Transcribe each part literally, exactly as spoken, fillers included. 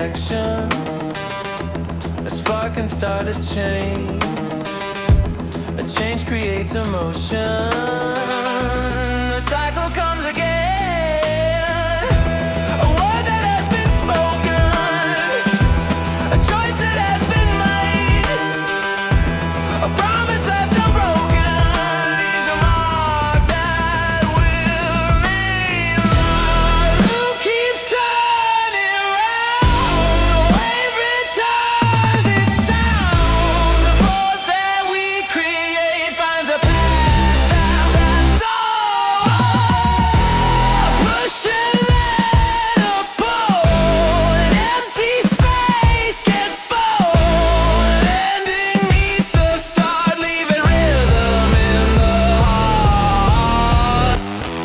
connection. A spark can start a chain. A change creates emotion. The cycle comes again. A word that has been spoken, a choice that has been made, a promise left unbroken, leaves a mark that will remain. The loop keeps turning round, the wave returns its sound. The force that we create finds a path that's all. Push and let a pull, an empty space gets full. Ending needs to start, leaving rhythm in the heart.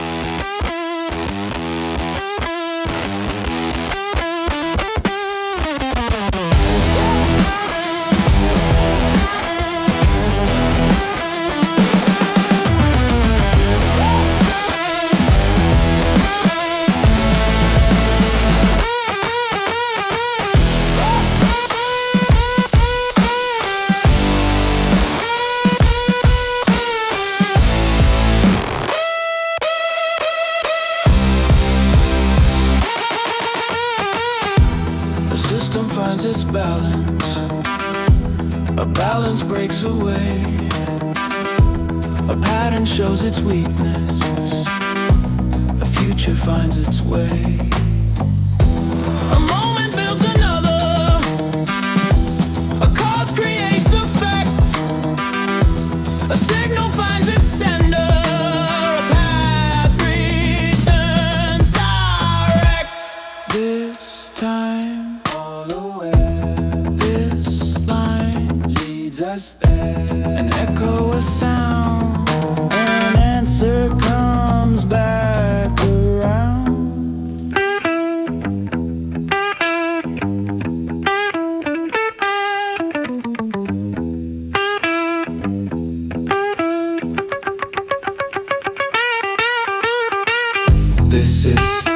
The system finds its balance. A balance breaks away. A pattern shows its weakness. A future finds its way. A moment builds another. A cause creates effect. A signal finds its sender. A path returns direct. This time, all aware. This line leads us there. An echo, a sound. An answer comes back around. This is